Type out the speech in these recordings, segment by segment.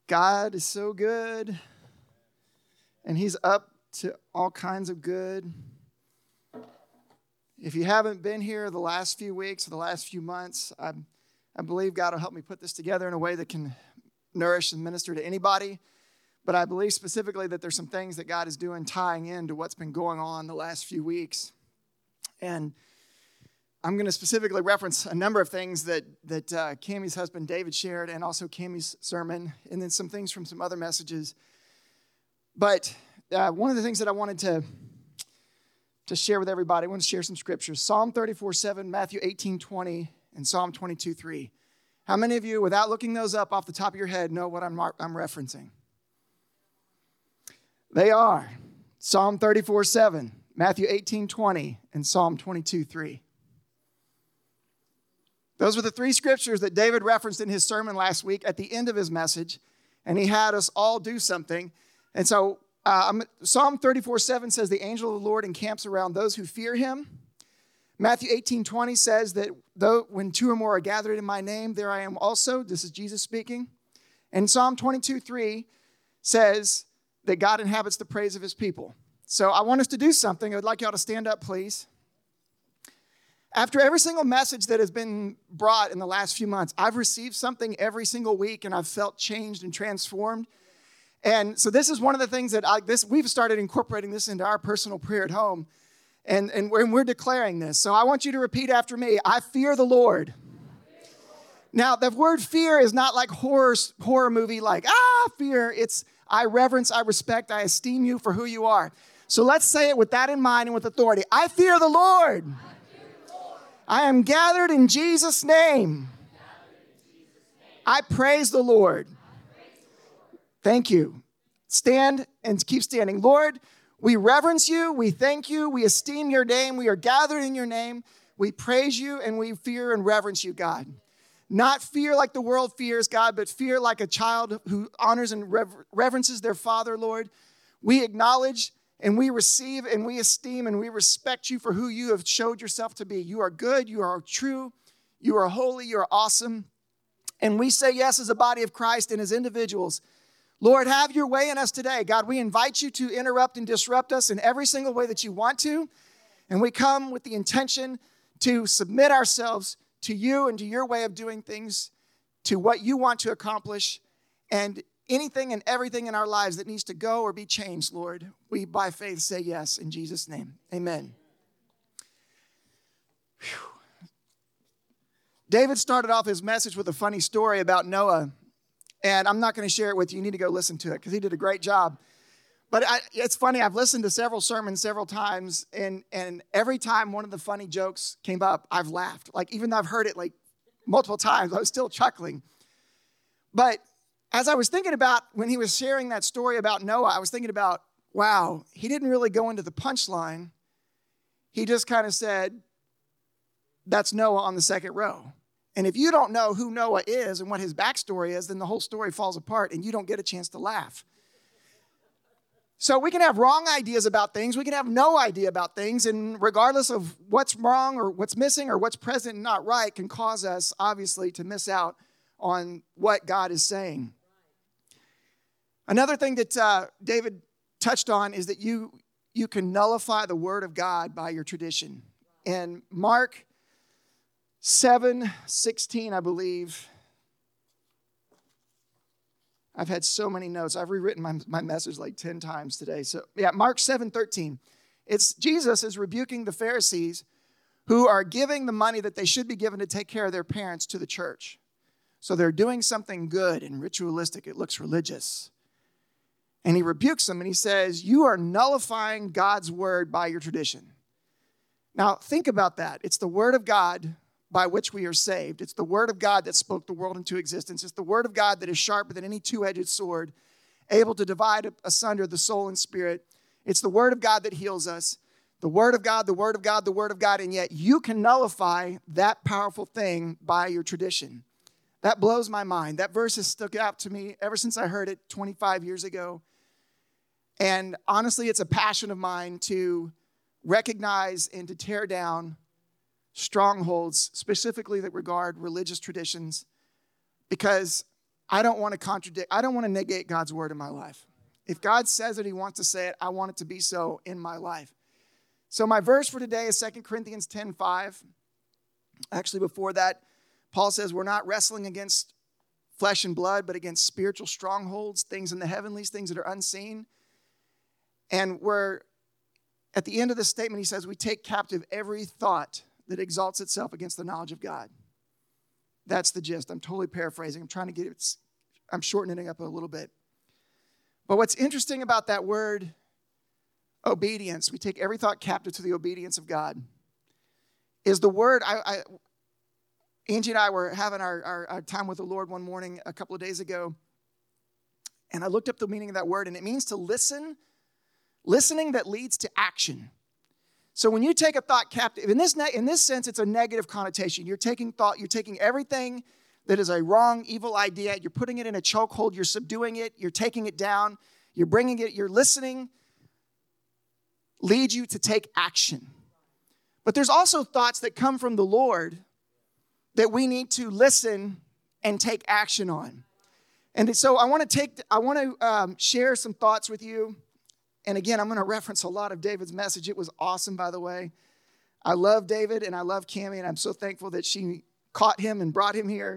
God is so good, and he's up to all kinds of good. If you haven't been here the last few weeks or the last few months, I believe God will help me put this together in a way that can nourish and minister to anybody. But I believe specifically that there's some things that God is doing tying into what's been going on the last few weeks. And I'm going to specifically reference a number of things that Cammie's husband David shared, and also Cammie's sermon, and then some things from some other messages. But one of the things that I wanted to share with everybody, I want to share some scriptures. Psalm 34:7, Matthew 18:20, and Psalm 22:3. How many of you, without looking those up off the top of your head, know what I'm referencing? They are Psalm 34:7, Matthew 18:20, and Psalm 22:3. Those were the three scriptures that David referenced in his sermon last week at the end of his message, and he had us all do something. And so Psalm 34:7 says, the angel of the Lord encamps around those who fear him. Matthew 18:20 says that when two or more are gathered in my name, there I am also. This is Jesus speaking. And Psalm 22:3 says that God inhabits the praise of his people. So I want us to do something. I would like y'all to stand up, please. After every single message that has been brought in the last few months, I've received something every single week, and I've felt changed and transformed. And so this is one of the things that we've started incorporating this into our personal prayer at home, and we're declaring this. So I want you to repeat after me. I fear the Lord. Now, the word fear is not like horror movie, like, fear. It's I reverence, I respect, I esteem you for who you are. So let's say it with that in mind and with authority. I fear the Lord. I am gathered in Jesus' name. I praise the Lord. Thank you. Stand and keep standing. Lord, we reverence you. We thank you. We esteem your name. We are gathered in your name. We praise you and we fear and reverence you, God. Not fear like the world fears, God, but fear like a child who honors and reverences their father, Lord. We acknowledge and we receive and we esteem and we respect you for who you have showed yourself to be. You are good. You are true. You are holy. You are awesome. And we say yes as a body of Christ and as individuals. Lord, have your way in us today. God, we invite you to interrupt and disrupt us in every single way that you want to. And we come with the intention to submit ourselves to you and to your way of doing things, to what you want to accomplish, and anything and everything in our lives that needs to go or be changed, Lord, we by faith say yes in Jesus' name. Amen. Whew. David started off his message with a funny story about Noah, and I'm not going to share it with you. You need to go listen to it because he did a great job. But it's funny, I've listened to several sermons several times, and every time one of the funny jokes came up, I've laughed. Like, even though I've heard it like multiple times, I was still chuckling. But as I was thinking about when he was sharing that story about Noah, I was thinking about, wow, he didn't really go into the punchline. He just kind of said, that's Noah on the second row. And if you don't know who Noah is and what his backstory is, then the whole story falls apart and you don't get a chance to laugh. So we can have wrong ideas about things. We can have no idea about things. And regardless of what's wrong or what's missing or what's present and not right can cause us, obviously, to miss out on what God is saying. Another thing that David touched on is that you can nullify the word of God by your tradition. In Mark 7:16, I believe. I've had so many notes. I've rewritten my message like 10 times today. So yeah, Mark 7:13. It's Jesus is rebuking the Pharisees who are giving the money that they should be given to take care of their parents to the church. So they're doing something good and ritualistic. It looks religious. And he rebukes them and he says, you are nullifying God's word by your tradition. Now think about that. It's the word of God by which we are saved. It's the word of God that spoke the world into existence. It's the word of God that is sharper than any two-edged sword, able to divide asunder the soul and spirit. It's the word of God that heals us. The word of God, the word of God, the word of God, and yet you can nullify that powerful thing by your tradition. That blows my mind. That verse has stuck out to me ever since I heard it 25 years ago. And honestly, it's a passion of mine to recognize and to tear down strongholds, specifically that regard religious traditions, because I don't want to contradict. I don't want to negate God's word in my life. If God says that he wants to say it, I want it to be so in my life. So my verse for today is 2 Corinthians 10:5. Actually, before that, Paul says we're not wrestling against flesh and blood, but against spiritual strongholds, things in the heavenlies, things that are unseen. And we're, at the end of this statement, he says we take captive every thought that exalts itself against the knowledge of God. That's the gist. I'm totally paraphrasing. I'm trying to get it, I'm shortening it up a little bit. But what's interesting about that word, obedience, we take every thought captive to the obedience of God, is the word, Angie and I were having our time with the Lord one morning a couple of days ago, and I looked up the meaning of that word, and it means to listen, listening that leads to action. So when you take a thought captive, in this sense, it's a negative connotation. You're taking everything that is a wrong, evil idea, you're putting it in a chokehold, you're subduing it, you're taking it down, you're bringing it, you're listening, leads you to take action. But there's also thoughts that come from the Lord that we need to listen and take action on. And so I want to share some thoughts with you. And again, I'm going to reference a lot of David's message. It was awesome, by the way. I love David and I love Cammie, and I'm so thankful that she caught him and brought him here.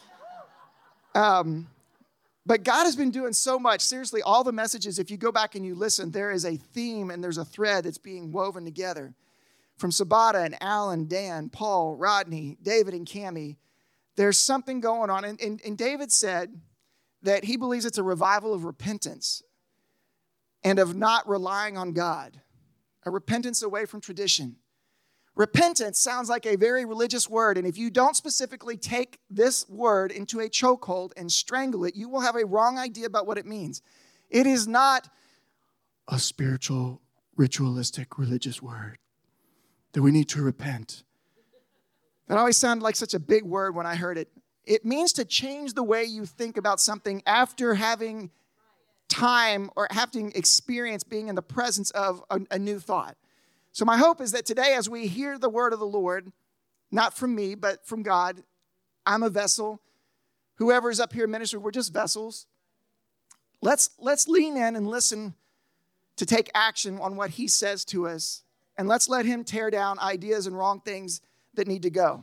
But God has been doing so much. Seriously, all the messages, if you go back and you listen, there is a theme and there's a thread that's being woven together. From Sabata and Alan, Dan, Paul, Rodney, David, and Cammie, there's something going on. And David said that he believes it's a revival of repentance and of not relying on God, a repentance away from tradition. Repentance sounds like a very religious word, and if you don't specifically take this word into a chokehold and strangle it, you will have a wrong idea about what it means. It is not a spiritual, ritualistic, religious word that we need to repent. That always sounded like such a big word when I heard it. It means to change the way you think about something after having time or having experience being in the presence of a new thought. So my hope is that today, as we hear the word of the Lord, not from me, but from God, I'm a vessel. Whoever is up here ministering, we're just vessels. Let's lean in and listen to take action on what he says to us. And let's let him tear down ideas and wrong things that need to go.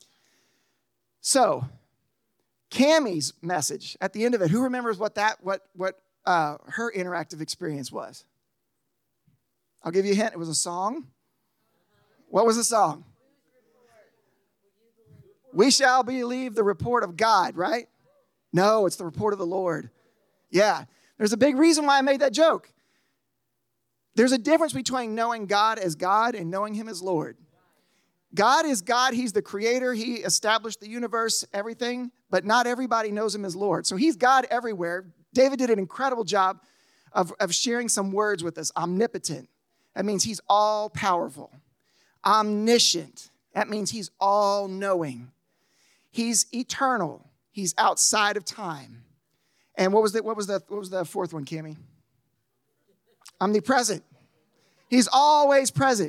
So, Cammie's message at the end of it, who remembers what her interactive experience was? I'll give you a hint. It was a song. What was the song? We shall believe the report of God, right? No, it's the report of the Lord. Yeah. There's a big reason why I made that joke. There's a difference between knowing God as God and knowing him as Lord. God is God. He's the creator. He established the universe, everything, but not everybody knows him as Lord. So he's God everywhere. David did an incredible job of sharing some words with us. Omnipotent. That means he's all-powerful. Omniscient. That means he's all-knowing. He's eternal. He's outside of time. And what was the fourth one, Cammie? Omnipresent. He's always present.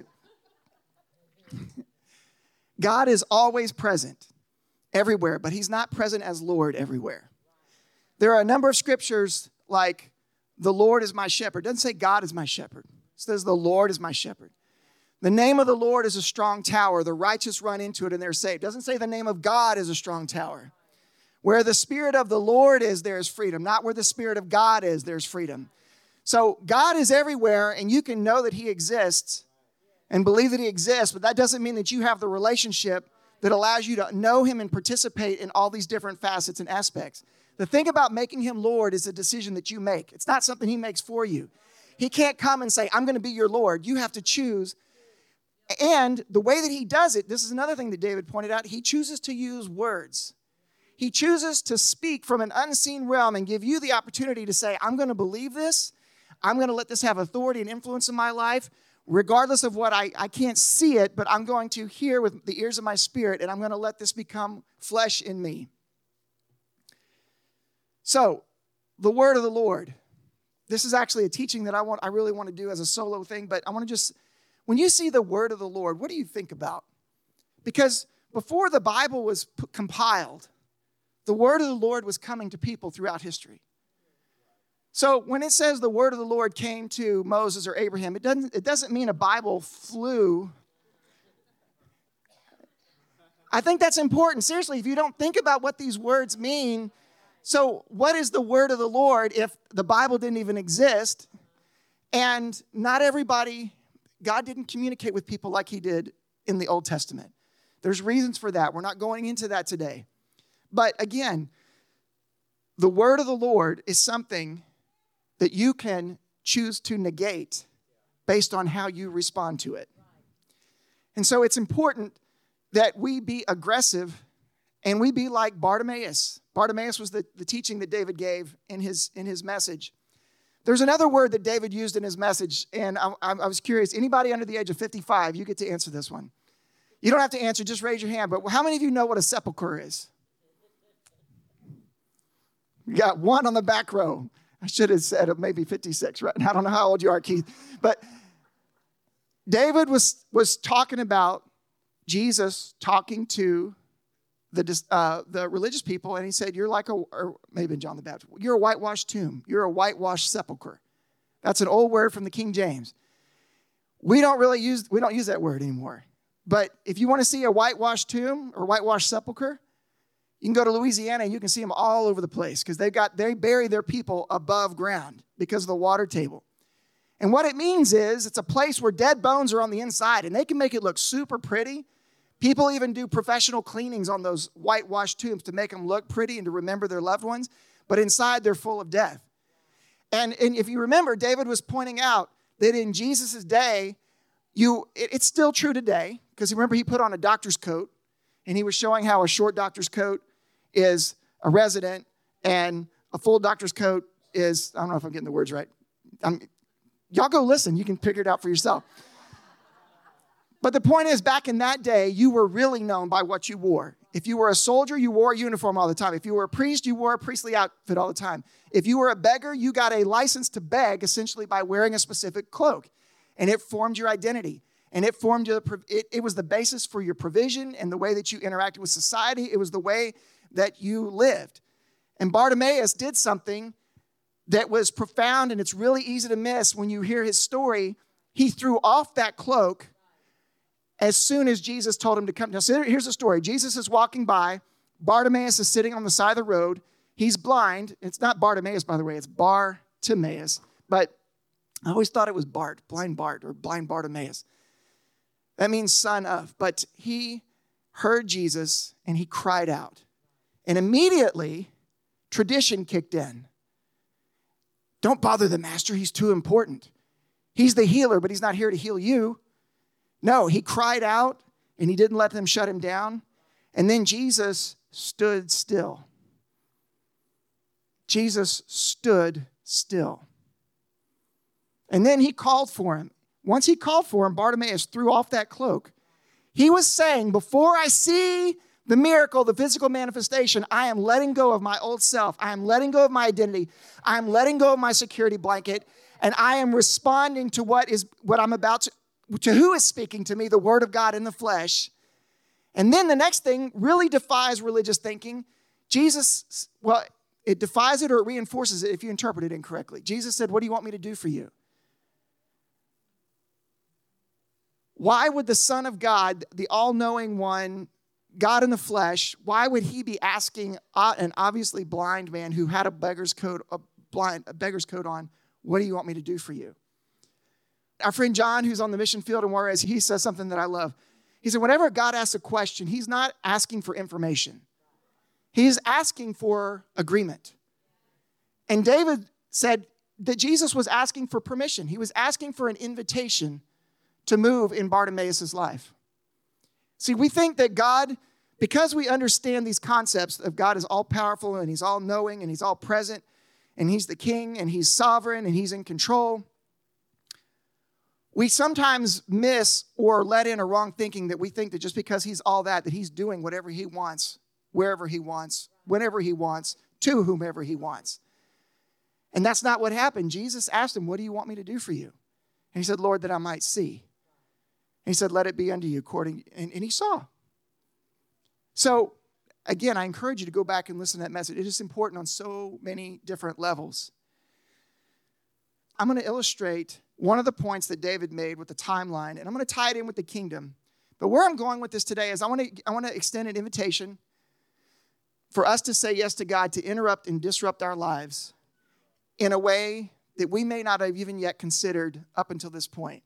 God is always present everywhere, but he's not present as Lord everywhere. There are a number of scriptures like, the Lord is my shepherd. It doesn't say God is my shepherd. It says the Lord is my shepherd. The name of the Lord is a strong tower. The righteous run into it and they're saved. It doesn't say the name of God is a strong tower. Where the Spirit of the Lord is, there is freedom. Not where the Spirit of God is, there's freedom. So God is everywhere, and you can know that he exists and believe that he exists, but that doesn't mean that you have the relationship that allows you to know him and participate in all these different facets and aspects. The thing about making him Lord is a decision that you make. It's not something he makes for you. He can't come and say, I'm going to be your Lord. You have to choose. And the way that he does it, this is another thing that David pointed out, he chooses to use words. He chooses to speak from an unseen realm and give you the opportunity to say, I'm going to believe this. I'm going to let this have authority and influence in my life, regardless of what I can't see it, but I'm going to hear with the ears of my spirit, and I'm going to let this become flesh in me. So, the word of the Lord. This is actually a teaching that I really want to do as a solo thing, but I want to just, when you see the word of the Lord, what do you think about? Because before the Bible was compiled, the word of the Lord was coming to people throughout history. So when it says the word of the Lord came to Moses or Abraham, it doesn't mean a Bible flew. I think that's important. Seriously, if you don't think about what these words mean, so what is the word of the Lord if the Bible didn't even exist? And not everybody, God didn't communicate with people like he did in the Old Testament. There's reasons for that. We're not going into that today. But again, the word of the Lord is something that you can choose to negate based on how you respond to it. And so it's important that we be aggressive and we be like Bartimaeus. Bartimaeus was the teaching that David gave in his message. There's another word that David used in his message, and I was curious. Anybody under the age of 55, you get to answer this one. You don't have to answer, just raise your hand. But how many of you know what a sepulcher is? We got one on the back row. I should have said maybe 56, right? I don't know how old you are, Keith. But David was talking about Jesus talking to the religious people, and he said, you're like or maybe John the Baptist, you're a whitewashed tomb. You're a whitewashed sepulcher. That's an old word from the King James. We don't use that word anymore. But if you want to see a whitewashed tomb or whitewashed sepulcher, you can go to Louisiana and you can see them all over the place because they bury their people above ground because of the water table. And what it means is it's a place where dead bones are on the inside, and they can make it look super pretty. People even do professional cleanings on those whitewashed tombs to make them look pretty and to remember their loved ones. But inside, they're full of death. And if you remember, David was pointing out that in Jesus' day, it's still true today, because remember, he put on a doctor's coat, and he was showing how a short doctor's coat is a resident, and a full doctor's coat is, I don't know if I'm getting the words right. Y'all go listen. You can figure it out for yourself. But the point is, back in that day, you were really known by what you wore. If you were a soldier, you wore a uniform all the time. If you were a priest, you wore a priestly outfit all the time. If you were a beggar, you got a license to beg, essentially by wearing a specific cloak. And it formed your identity. And it was the basis for your provision and the way that you interacted with society. It was the way that you lived. And Bartimaeus did something that was profound, and it's really easy to miss when you hear his story. He threw off that cloak as soon as Jesus told him to come. Now, so here's the story. Jesus is walking by. Bartimaeus is sitting on the side of the road. He's blind. It's not Bartimaeus, by the way. It's Bar-Timaeus. But I always thought it was blind Bart, or blind Bartimaeus. That means son of. But he heard Jesus, and he cried out. And immediately, tradition kicked in. Don't bother the master. He's too important. He's the healer, but he's not here to heal you. No, he cried out, and he didn't let them shut him down. And then Jesus stood still. Jesus stood still. And then he called for him. Once he called for him, Bartimaeus threw off that cloak. He was saying, before I see the miracle, the physical manifestation, I am letting go of my old self. I am letting go of my identity. I am letting go of my security blanket. And I am responding to what I'm about to who is speaking to me, the word of God in the flesh. And then the next thing really defies religious thinking. Jesus, well, it defies it or it reinforces it if you interpret it incorrectly. Jesus said, what do you want me to do for you? Why would the Son of God, the all-knowing one, God in the flesh, why would he be asking an obviously blind man who had a beggar's coat on, what do you want me to do for you? Our friend John, who's on the mission field in Juarez, he says something that I love. He said, whenever God asks a question, he's not asking for information. He's asking for agreement. And David said that Jesus was asking for permission. He was asking for an invitation to move in Bartimaeus' life. See, we think that God, because we understand these concepts of God is all-powerful and he's all-knowing and he's all-present and he's the king and he's sovereign and he's in control, we sometimes miss or let in a wrong thinking that we think that just because he's all that he's doing whatever he wants, wherever he wants, whenever he wants, to whomever he wants. And that's not what happened. Jesus asked him, what do you want me to do for you? And he said, Lord, that I might see. And he said, let it be unto you according, and he saw. So again, I encourage you to go back and listen to that message. It is important on so many different levels. I'm going to illustrate one of the points that David made with the timeline, and I'm going to tie it in with the kingdom. But where I'm going with this today is I want to extend an invitation for us to say yes to God, to interrupt and disrupt our lives in a way that we may not have even yet considered up until this point.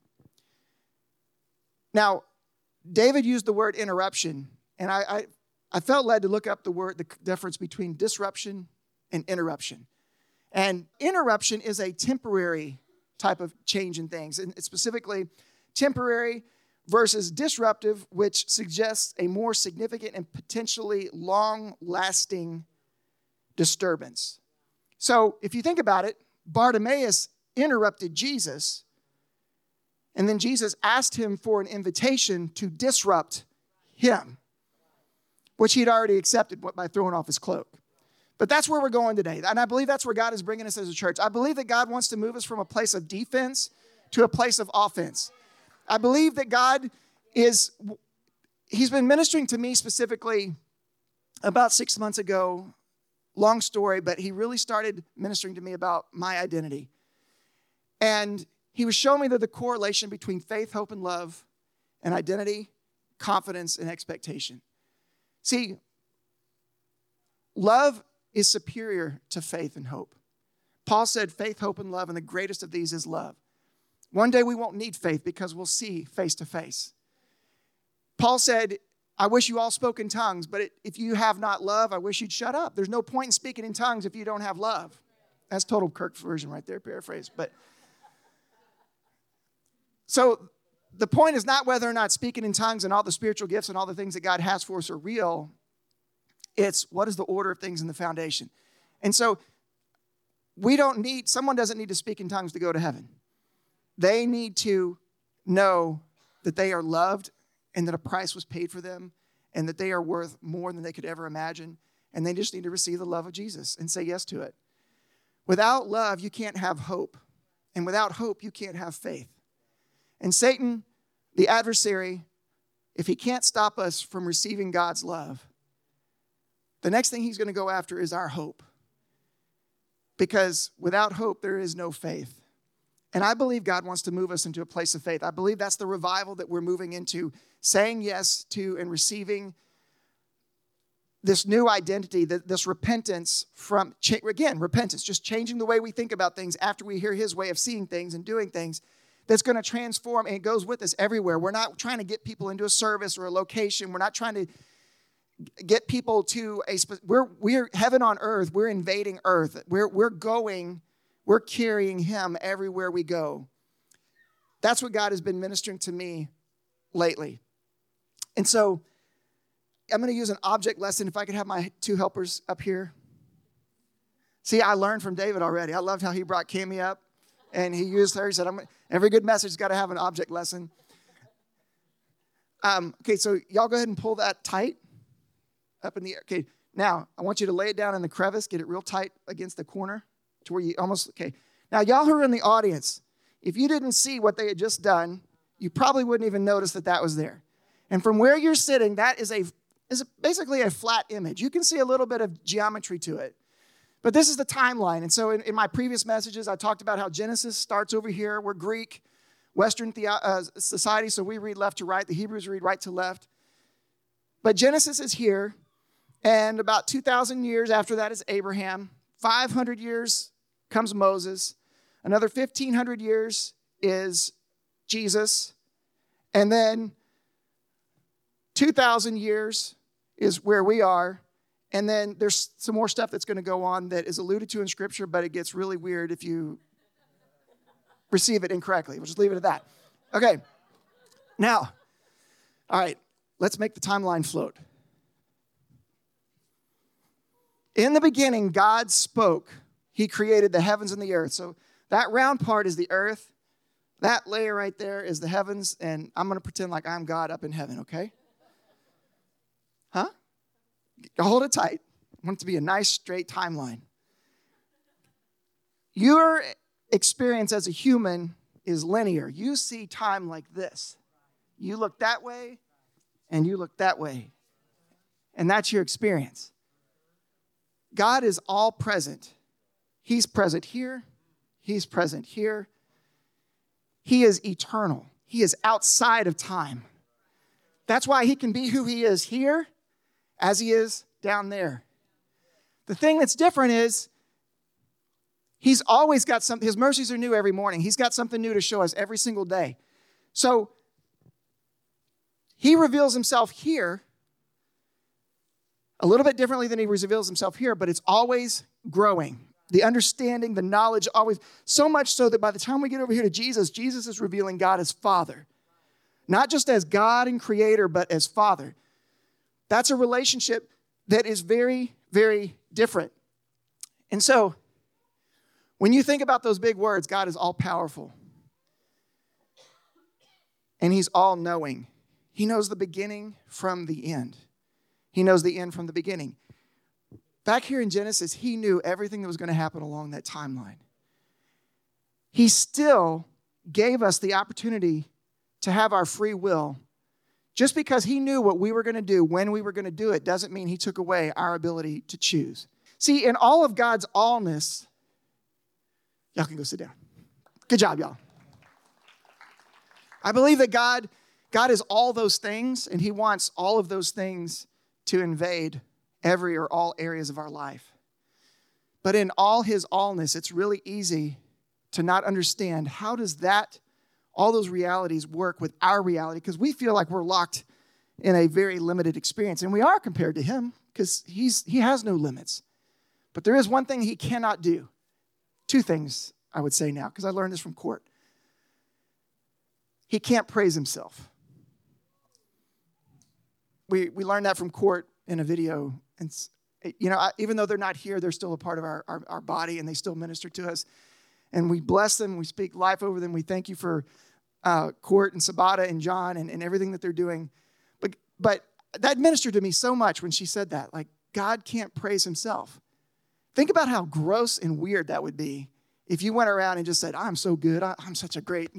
Now, David used the word interruption, and I felt led to look up the difference between disruption and interruption. And interruption is a temporary type of change in things, and it's specifically temporary versus disruptive, which suggests a more significant and potentially long-lasting disturbance. So if you think about it, Bartimaeus interrupted Jesus, and then Jesus asked him for an invitation to disrupt him, which he'd already accepted by throwing off his cloak. But that's where we're going today, and I believe that's where God is bringing us as a church. I believe that God wants to move us from a place of defense to a place of offense. I believe that God he's been ministering to me specifically about 6 months ago. Long story, but he really started ministering to me about my identity. And he was showing me the correlation between faith, hope, and love, and identity, confidence, and expectation. See, love is superior to faith and hope. Paul said faith, hope, and love, and the greatest of these is love. One day we won't need faith because we'll see face to face. Paul said, I wish you all spoke in tongues, but if you have not love, I wish you'd shut up. There's no point in speaking in tongues if you don't have love. That's total Kirk version right there, paraphrase. But so the point is not whether or not speaking in tongues and all the spiritual gifts and all the things that God has for us are real. It's what is the order of things in the foundation. And so someone doesn't need to speak in tongues to go to heaven. They need to know that they are loved and that a price was paid for them and that they are worth more than they could ever imagine. And they just need to receive the love of Jesus and say yes to it. Without love, you can't have hope. And without hope, you can't have faith. And Satan, the adversary, if he can't stop us from receiving God's love, the next thing he's going to go after is our hope. Because without hope, there is no faith. And I believe God wants to move us into a place of faith. I believe that's the revival that we're moving into, saying yes to and receiving this new identity, this repentance from, repentance, just changing the way we think about things after we hear his way of seeing things and doing things, that's going to transform, and it goes with us everywhere. We're not trying to get people into a service or a location. We're not trying to get people to we're heaven on earth. We're invading earth. We're carrying him everywhere we go. That's what God has been ministering to me lately. And so I'm going to use an object lesson. If I could have my two helpers up here. See, I learned from David already. I loved how he brought Cammie up and he used her. He said, every good message has got to have an object lesson. Okay, so y'all go ahead and pull that tight up in the air. Okay, now I want you to lay it down in the crevice, get it real tight against the corner to where you okay. Now, y'all who are in the audience, if you didn't see what they had just done, you probably wouldn't even notice that was there. And from where you're sitting, that is basically a flat image. You can see a little bit of geometry to it. But this is the timeline. And so in my previous messages, I talked about how Genesis starts over here. We're Greek, Western society, so we read left to right. The Hebrews read right to left. But Genesis is here, and about 2,000 years after that is Abraham. 500 years comes Moses. Another 1,500 years is Jesus. And then 2,000 years is where we are. And then there's some more stuff that's going to go on that is alluded to in Scripture, but it gets really weird if you receive it incorrectly. We'll just leave it at that. Okay. Now, all right, let's make the timeline float. In the beginning, God spoke. He created the heavens and the earth. So that round part is the earth. That layer right there is the heavens. And I'm going to pretend like I'm God up in heaven, okay? Huh? Hold it tight. I want it to be a nice, straight timeline. Your experience as a human is linear. You see time like this. You look that way, and you look that way. and that's your experience. God is all present. He's present here. He's present here. He is eternal. He is outside of time. That's why he can be who he is here as he is down there. The thing that's different is he's always got something. His mercies are new every morning. He's got something new to show us every single day. So he reveals himself here a little bit differently than he reveals himself here, but it's always growing. The understanding, the knowledge, always, so much so that by the time we get over here to Jesus, Jesus is revealing God as Father. Not just as God and Creator, but as Father. That's a relationship that is very, very different. And so, when you think about those big words, God is all-powerful. And he's all-knowing. He knows the beginning from the end. He knows the end from the beginning. Back here in Genesis, he knew everything that was going to happen along that timeline. He still gave us the opportunity to have our free will. Just because he knew what we were going to do, when we were going to do it, doesn't mean he took away our ability to choose. See, in all of God's allness, y'all can go sit down. Good job, y'all. I believe that God is all those things, and he wants all of those things to invade every or all areas of our life. But in all his allness, it's really easy to not understand how does all those realities work with our reality, because we feel like we're locked in a very limited experience. And we are compared to him because he has no limits. But there is one thing he cannot do. Two things, I would say now, because I learned this from Court. He can't praise himself. We learned that from Court in a video. And, even though they're not here, they're still a part of our body, and they still minister to us. And we bless them. We speak life over them. We thank you for Court and Sabata and John and everything that they're doing. But that ministered to me so much when she said that. Like, God can't praise himself. Think about how gross and weird that would be if you went around and just said, I'm so good. I'm such a great,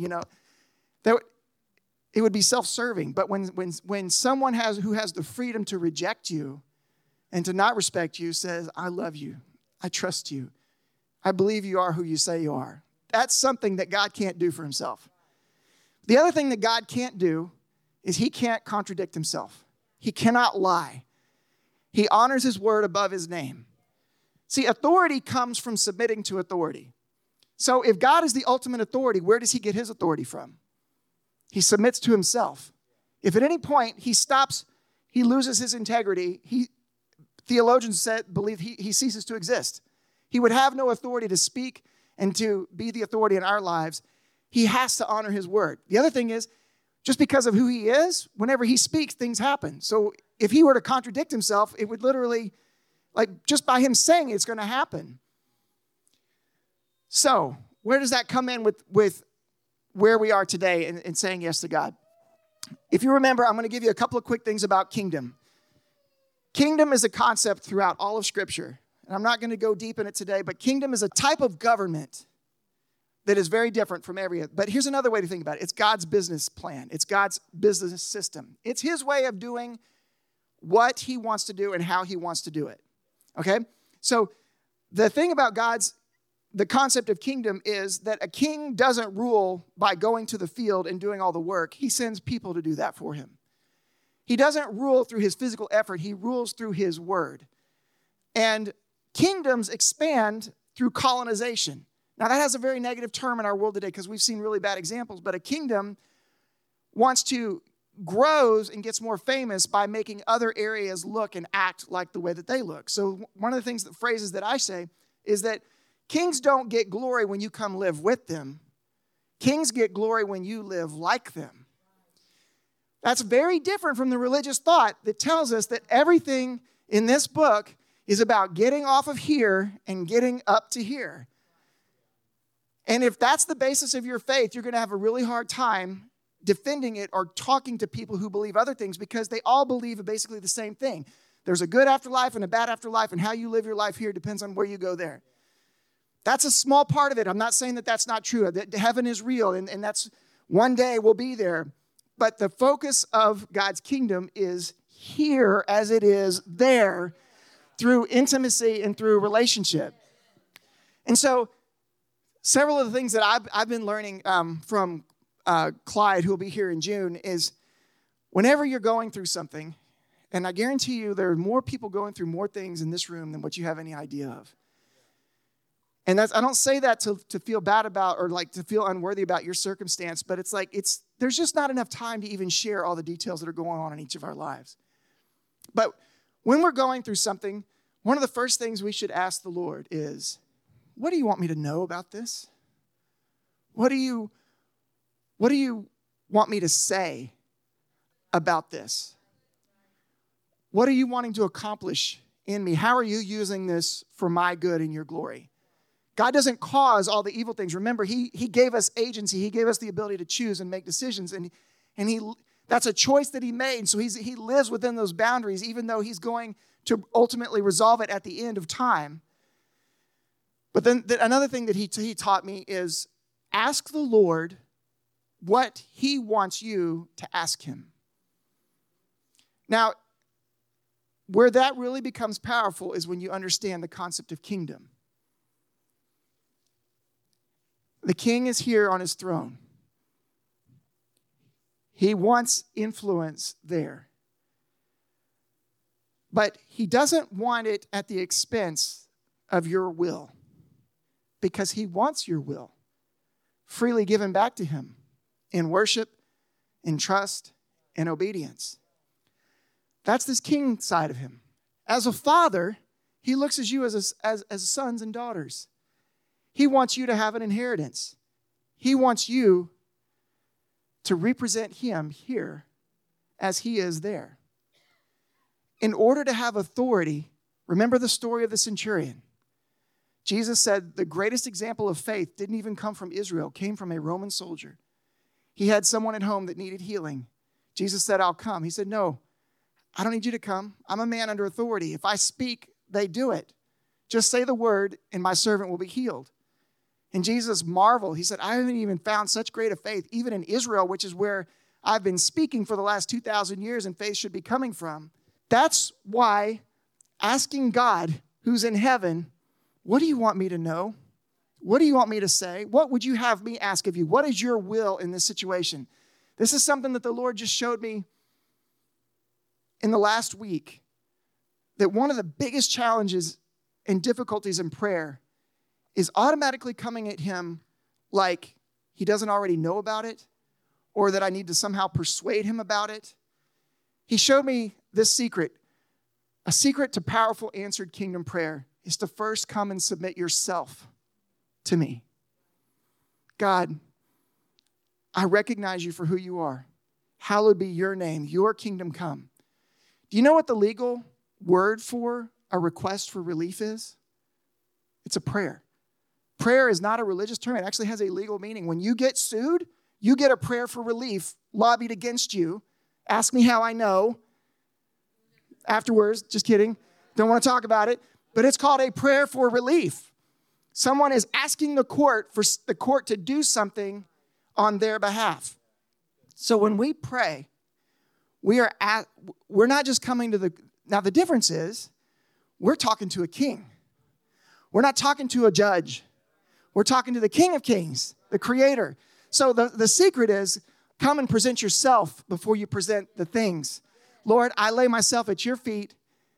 it would be self-serving. But when someone who has the freedom to reject you and to not respect you says, I love you, I trust you, I believe you are who you say you are. That's something that God can't do for himself. The other thing that God can't do is he can't contradict himself. He cannot lie. He honors his word above his name. See, authority comes from submitting to authority. So if God is the ultimate authority, where does he get his authority from? He submits to himself. If at any point he loses his integrity, theologians believe he ceases to exist. He would have no authority to speak and to be the authority in our lives. He has to honor his word. The other thing is, just because of who he is, whenever he speaks, things happen. So if he were to contradict himself, it would literally, just by him saying it's going to happen. So where does that come in with where we are today and saying yes to God? If you remember, I'm going to give you a couple of quick things about kingdom. Kingdom is a concept throughout all of Scripture. And I'm not going to go deep in it today, but kingdom is a type of government that is very different from every other. But here's another way to think about it. It's God's business plan. It's God's business system. It's his way of doing what he wants to do and how he wants to do it. Okay? So the thing about the concept of kingdom is that a king doesn't rule by going to the field and doing all the work. He sends people to do that for him. He doesn't rule through his physical effort. He rules through his word. And kingdoms expand through colonization. Now, that has a very negative term in our world today because we've seen really bad examples, but a kingdom grows and gets more famous by making other areas look and act like the way that they look. So one of the phrases that I say is that kings don't get glory when you come live with them. Kings get glory when you live like them. That's very different from the religious thought that tells us that everything in this book is about getting off of here and getting up to here. And if that's the basis of your faith, you're going to have a really hard time defending it or talking to people who believe other things because they all believe basically the same thing. There's a good afterlife and a bad afterlife, and how you live your life here depends on where you go there. That's a small part of it. I'm not saying that that's not true. That heaven is real, and that's one day we'll be there. But the focus of God's kingdom is here as it is there through intimacy and through relationship. And so several of the things that I've been learning from Clyde, who will be here in June, is whenever you're going through something, and I guarantee you there are more people going through more things in this room than what you have any idea of. And I don't say that to feel bad about or like to feel unworthy about your circumstance, but it's like there's just not enough time to even share all the details that are going on in each of our lives. But when we're going through something, one of the first things we should ask the Lord is, what do you want me to know about this? What do you want me to say about this? What are you wanting to accomplish in me? How are you using this for my good and your glory? God doesn't cause all the evil things. Remember, He gave us agency. He gave us the ability to choose and make decisions. And that's a choice that He made. So He lives within those boundaries, even though He's going to ultimately resolve it at the end of time. But then another thing that He taught me is ask the Lord what He wants you to ask Him. Now, where that really becomes powerful is when you understand the concept of kingdom. The king is here on his throne. He wants influence there. But he doesn't want it at the expense of your will, because he wants your will freely given back to him in worship, in trust, in obedience. That's this king side of him. As a father, he looks at you as sons and daughters. He wants you to have an inheritance. He wants you to represent him here as he is there. In order to have authority, remember the story of the centurion. Jesus said the greatest example of faith didn't even come from Israel, came from a Roman soldier. He had someone at home that needed healing. Jesus said, I'll come. He said, no, I don't need you to come. I'm a man under authority. If I speak, they do it. Just say the word and my servant will be healed. And Jesus marveled. He said, I haven't even found such great a faith, even in Israel, which is where I've been speaking for the last 2,000 years and faith should be coming from. That's why asking God, who's in heaven, what do you want me to know? What do you want me to say? What would you have me ask of you? What is your will in this situation? This is something that the Lord just showed me in the last week, that one of the biggest challenges and difficulties in prayer is automatically coming at him like he doesn't already know about it, or that I need to somehow persuade him about it. He showed me this secret. A secret to powerful answered kingdom prayer is to first come and submit yourself to me. God, I recognize you for who you are. Hallowed be your name, your kingdom come. Do you know what the legal word for a request for relief is? It's a prayer. Prayer is not a religious term. It actually has a legal meaning. When you get sued, you get a prayer for relief lobbied against you. Ask me how I know. Afterwards, just kidding. Don't want to talk about it. But it's called a prayer for relief. Someone is asking the court for the court to do something on their behalf. So when we pray, we're not just coming to now the difference is we're talking to a king. We're not talking to a judge. We're talking to the King of Kings, the Creator. So the secret is come and present yourself before you present the things. Lord, I lay myself at your feet.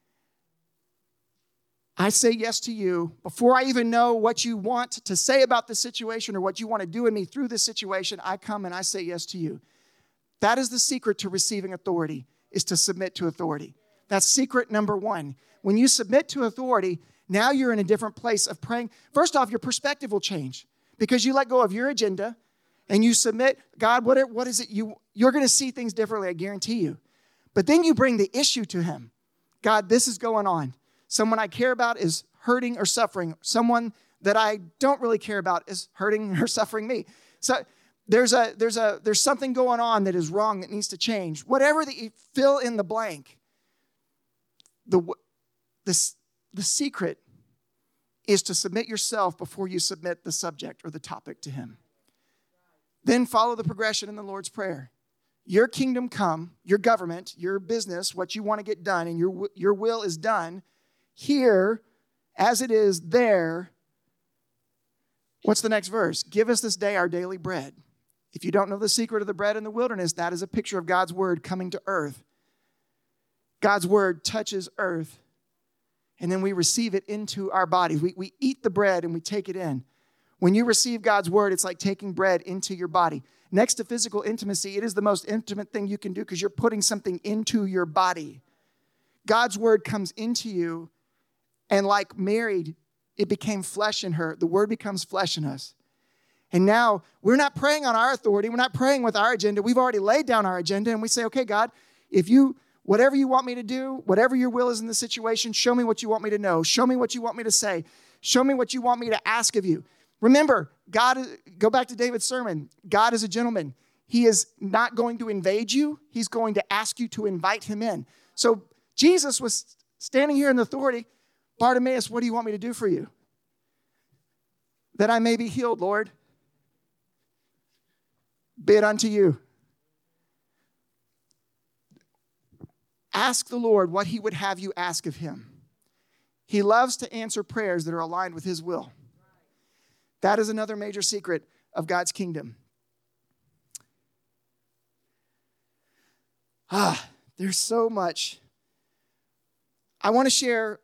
I say yes to you. Before I even know what you want to say about the situation or what you want to do in me through this situation, I come and I say yes to you. That is the secret to receiving authority, is to submit to authority. That's secret number one. When you submit to authority, now you're in a different place of praying. First off, your perspective will change because you let go of your agenda and you submit. God, what is it? You're going to see things differently, I guarantee you. But then you bring the issue to him. God, this is going on. Someone I care about is hurting or suffering. Someone that I don't really care about is hurting or suffering me. So there's something going on that is wrong that needs to change. Whatever that you fill in the blank. The secret is to submit yourself before you submit the subject or the topic to him. Then follow the progression in the Lord's Prayer. your kingdom come, your government, your business, what you want to get done, and your will is done here as it is there. What's the next verse? Give us this day our daily bread. If you don't know the secret of the bread in the wilderness, that is a picture of God's word coming to earth. God's word touches earth, and then we receive it into our bodies. We eat the bread and we take it in. When you receive God's word, it's like taking bread into your body. Next to physical intimacy, it is the most intimate thing you can do because you're putting something into your body. God's word comes into you, and like Mary, it became flesh in her. The word becomes flesh in us. And now we're not praying on our authority. We're not praying with our agenda. We've already laid down our agenda, and we say, okay, God, whatever you want me to do, whatever your will is in the situation, show me what you want me to know. Show me what you want me to say. Show me what you want me to ask of you. Remember, go back to David's sermon. God is a gentleman. He is not going to invade you. He's going to ask you to invite him in. So Jesus was standing here in authority. Bartimaeus, what do you want me to do for you? That I may be healed, Lord. Be it unto you. Ask the Lord what he would have you ask of him. He loves to answer prayers that are aligned with his will. That is another major secret of God's kingdom. There's so much. I want to share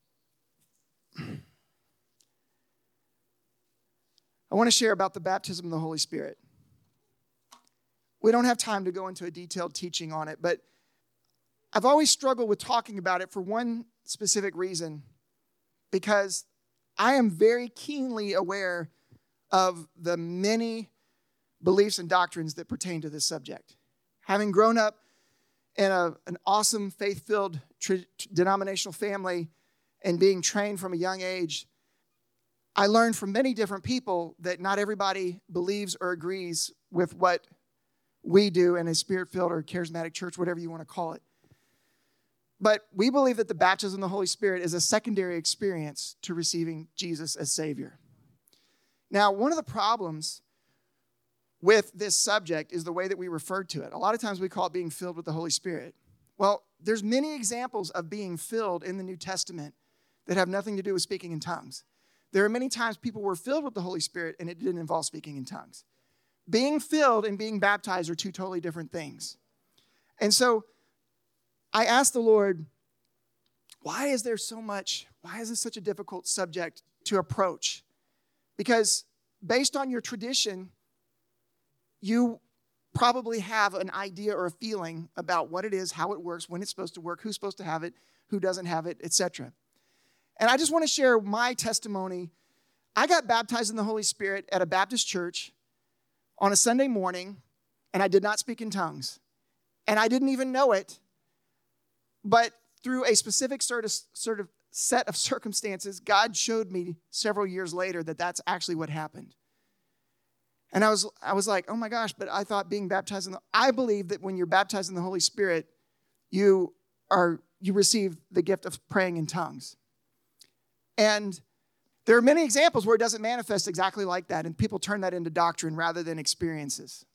about the baptism of the Holy Spirit. We don't have time to go into a detailed teaching on it, but I've always struggled with talking about it for one specific reason, because I am very keenly aware of the many beliefs and doctrines that pertain to this subject. Having grown up in an awesome faith-filled denominational family and being trained from a young age, I learned from many different people that not everybody believes or agrees with what we do in a spirit-filled or charismatic church, whatever you want to call it. But we believe that the baptism of the Holy Spirit is a secondary experience to receiving Jesus as Savior. Now, one of the problems with this subject is the way that we refer to it. A lot of times we call it being filled with the Holy Spirit. Well, there's many examples of being filled in the New Testament that have nothing to do with speaking in tongues. There are many times people were filled with the Holy Spirit and it didn't involve speaking in tongues. Being filled and being baptized are two totally different things. And so I asked the Lord, why is this such a difficult subject to approach? Because based on your tradition, you probably have an idea or a feeling about what it is, how it works, when it's supposed to work, who's supposed to have it, who doesn't have it, etc. And I just want to share my testimony. I got baptized in the Holy Spirit at a Baptist church on a Sunday morning, and I did not speak in tongues. And I didn't even know it. But through a specific sort of set of circumstances, God showed me several years later that that's actually what happened. And I was like, oh my gosh, but I thought being baptized I believe that when you're baptized in the Holy Spirit, you receive the gift of praying in tongues. And there are many examples where it doesn't manifest exactly like that, and people turn that into doctrine rather than experiences.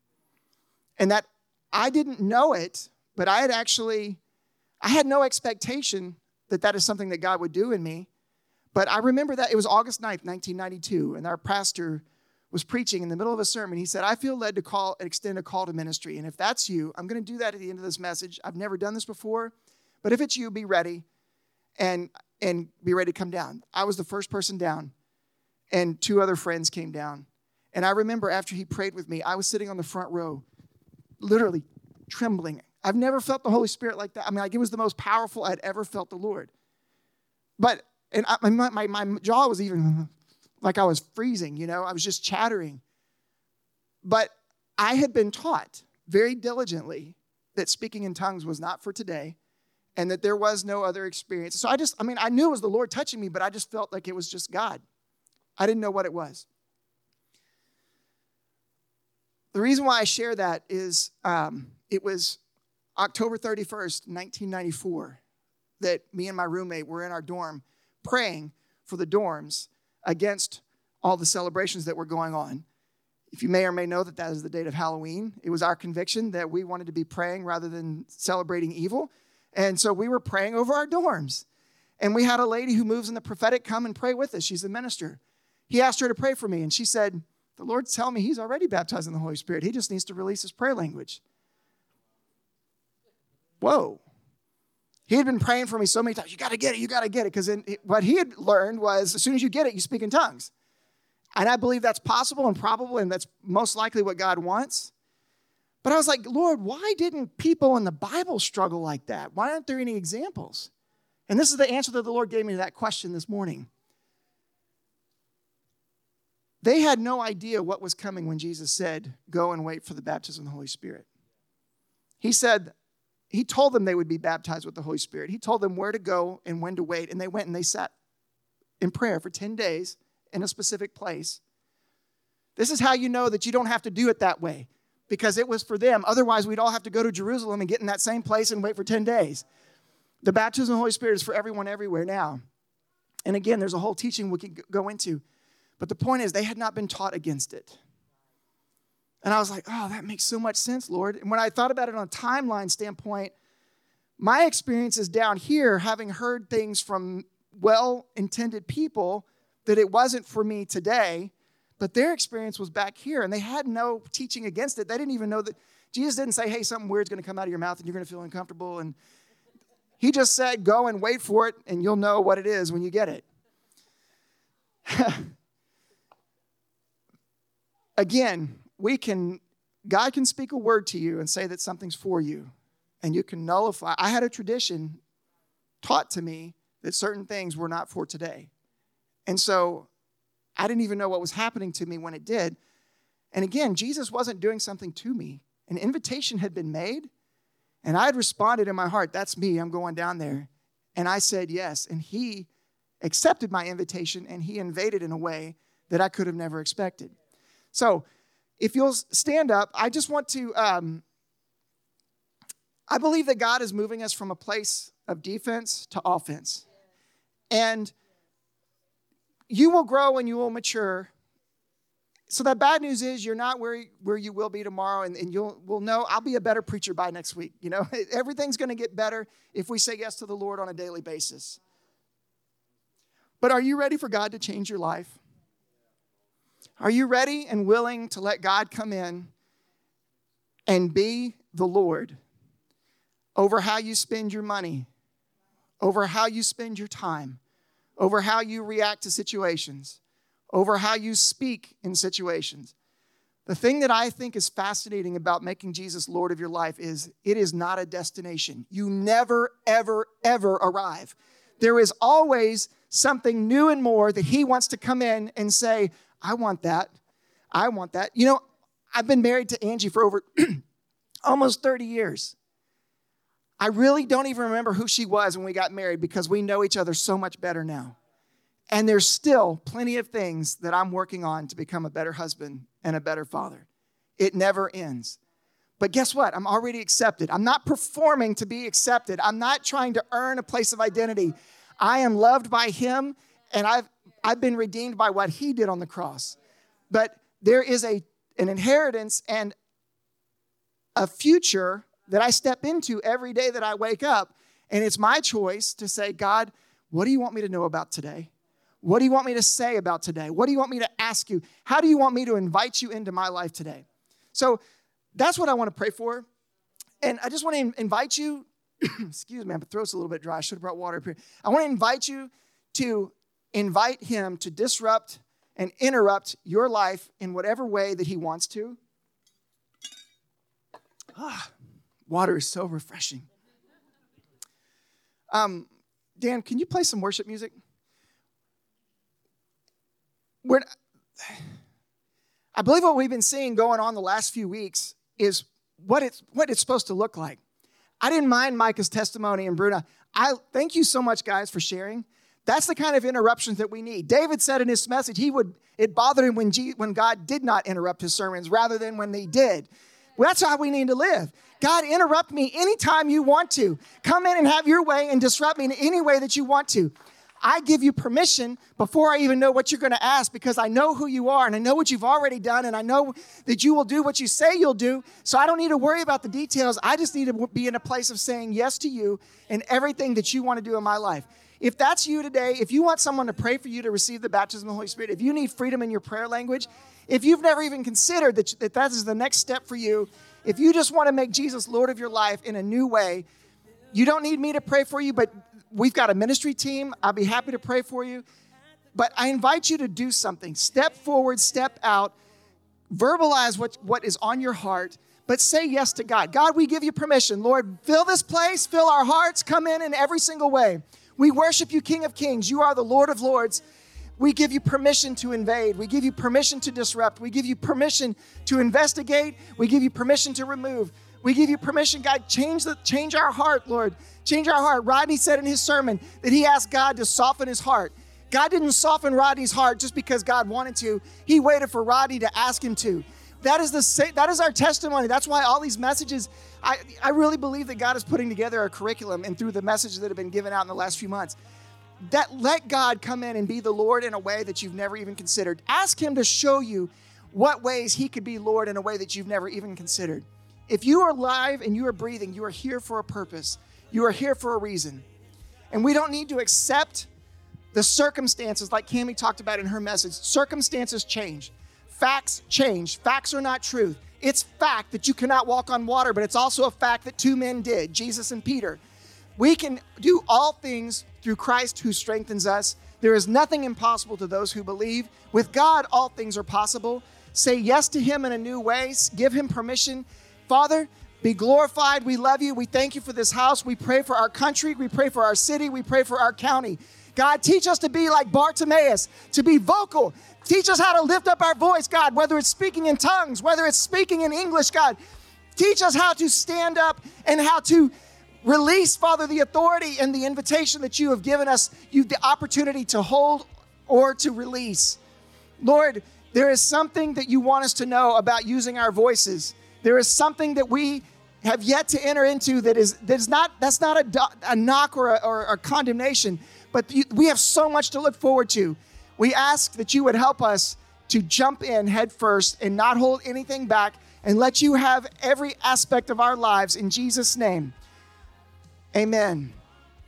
And that I didn't know it, but I had no expectation that is something that God would do in me. But I remember that it was August 9th, 1992, and our pastor was preaching in the middle of a sermon. He said, I feel led to extend a call to ministry. And if that's you, I'm going to do that at the end of this message. I've never done this before, but if it's you, be ready and be ready to come down. I was the first person down, and two other friends came down. And I remember after he prayed with me, I was sitting on the front row, literally trembling. I've never felt the Holy Spirit like that. I mean, it was the most powerful I'd ever felt the Lord. But my jaw was even like I was freezing, I was just chattering. But I had been taught very diligently that speaking in tongues was not for today and that there was no other experience. So I knew it was the Lord touching me, but I just felt like it was just God. I didn't know what it was. The reason why I share that is it was October 31st, 1994, that me and my roommate were in our dorm praying for the dorms against all the celebrations that were going on. If you may or may know that is the date of Halloween, it was our conviction that we wanted to be praying rather than celebrating evil. And so we were praying over our dorms. And we had a lady who moves in the prophetic come and pray with us. She's a minister. He asked her to pray for me, and she said, the Lord's telling me he's already baptized in the Holy Spirit. He just needs to release his prayer language. Whoa. He had been praying for me so many times. You got to get it. You got to get it. Because what he had learned was as soon as you get it, you speak in tongues. And I believe that's possible and probable, and that's most likely what God wants. But I was like, Lord, why didn't people in the Bible struggle like that? Why aren't there any examples? And this is the answer that the Lord gave me to that question this morning. They had no idea what was coming when Jesus said, go and wait for the baptism of the Holy Spirit. He told them they would be baptized with the Holy Spirit. He told them where to go and when to wait. And they went and they sat in prayer for 10 days in a specific place. This is how you know that you don't have to do it that way, because it was for them. Otherwise, we'd all have to go to Jerusalem and get in that same place and wait for 10 days. The baptism of the Holy Spirit is for everyone everywhere now. And again, there's a whole teaching we could go into. But the point is, they had not been taught against it. And I was like, oh, that makes so much sense, Lord. And when I thought about it on a timeline standpoint, my experience is down here, having heard things from well-intended people, that it wasn't for me today, but their experience was back here, and they had no teaching against it. They didn't even know that. Jesus didn't say, hey, something weird's going to come out of your mouth, and you're going to feel uncomfortable. And he just said, go and wait for it, and you'll know what it is when you get it. Again, God can speak a word to you and say that something's for you, and you can nullify. I had a tradition taught to me that certain things were not for today. And so I didn't even know what was happening to me when it did. And again, Jesus wasn't doing something to me. An invitation had been made, and I had responded in my heart, that's me, I'm going down there. And I said yes. And he accepted my invitation, and he invaded in a way that I could have never expected. So if you'll stand up, I just want to, I believe that God is moving us from a place of defense to offense. And you will grow and you will mature. So that bad news is you're not where you will be tomorrow, and we'll know I'll be a better preacher by next week. You know, everything's going to get better if we say yes to the Lord on a daily basis. But are you ready for God to change your life? Are you ready and willing to let God come in and be the Lord over how you spend your money, over how you spend your time, over how you react to situations, over how you speak in situations? The thing that I think is fascinating about making Jesus Lord of your life is it is not a destination. You never, ever, ever arrive. There is always something new and more that he wants to come in and say, I want that. I want that. You know, I've been married to Angie for over almost 30 years. I really don't even remember who she was when we got married because we know each other so much better now. And there's still plenty of things that I'm working on to become a better husband and a better father. It never ends. But guess what? I'm already accepted. I'm not performing to be accepted. I'm not trying to earn a place of identity. I am loved by him, and I've been redeemed by what he did on the cross. But there is an inheritance and a future that I step into every day that I wake up. And it's my choice to say, God, what do you want me to know about today? What do you want me to say about today? What do you want me to ask you? How do you want me to invite you into my life today? So that's what I want to pray for. And I just want to invite you, excuse me, my throat's a little bit dry. I should have brought water up here. I want to invite you to invite him to disrupt and interrupt your life in whatever way that he wants to. Water is so refreshing. Dan, can you play some worship music? I believe what we've been seeing going on the last few weeks is what it's supposed to look like. I didn't mind Micah's testimony and Bruna. I thank you so much, guys, for sharing. That's the kind of interruptions that we need. David said in his message, it bothered him when God did not interrupt his sermons rather than when they did. Well, that's how we need to live. God, interrupt me anytime you want to. Come in and have your way and disrupt me in any way that you want to. I give you permission before I even know what you're going to ask, because I know who you are and I know what you've already done and I know that you will do what you say you'll do. So I don't need to worry about the details. I just need to be in a place of saying yes to you and everything that you want to do in my life. If that's you today, if you want someone to pray for you to receive the baptism of the Holy Spirit, if you need freedom in your prayer language, if you've never even considered that is the next step for you, if you just want to make Jesus Lord of your life in a new way, you don't need me to pray for you, but we've got a ministry team. I'll be happy to pray for you. But I invite you to do something. Step forward, step out, verbalize what is on your heart, but say yes to God. God, we give you permission. Lord, fill this place, fill our hearts, come in every single way. We worship you, King of Kings. You are the Lord of Lords. We give you permission to invade. We give you permission to disrupt. We give you permission to investigate. We give you permission to remove. We give you permission, God, change our heart, Lord. Change our heart. Rodney said in his sermon that he asked God to soften his heart. God didn't soften Rodney's heart just because God wanted to. He waited for Rodney to ask him to. That is our testimony. That's why all these messages, I really believe that God is putting together a curriculum, and through the messages that have been given out in the last few months, that let God come in and be the Lord in a way that you've never even considered. Ask him to show you what ways he could be Lord in a way that you've never even considered. If you are alive and you are breathing, you are here for a purpose. You are here for a reason. And we don't need to accept the circumstances like Cammie talked about in her message. Circumstances change. Facts change. Facts are not truth. It's fact that you cannot walk on water, but it's also a fact that two men did, Jesus and Peter. We can do all things through Christ who strengthens us. There is nothing impossible to those who believe. With God, all things are possible. Say yes to him in a new way. Give him permission. Father, be glorified. We love you. We thank you for this house. We pray for our country. We pray for our city. We pray for our county. God, teach us to be like Bartimaeus, to be vocal. Teach us how to lift up our voice, God, whether it's speaking in tongues, whether it's speaking in English, God. Teach us how to stand up and how to release, Father, the authority and the invitation that you have given us, the opportunity to hold or to release. Lord, there is something that you want us to know about using our voices. There is something that we have yet to enter into that's not a knock or a condemnation, but we have so much to look forward to. We ask that you would help us to jump in head first and not hold anything back, and let you have every aspect of our lives in Jesus' name. Amen.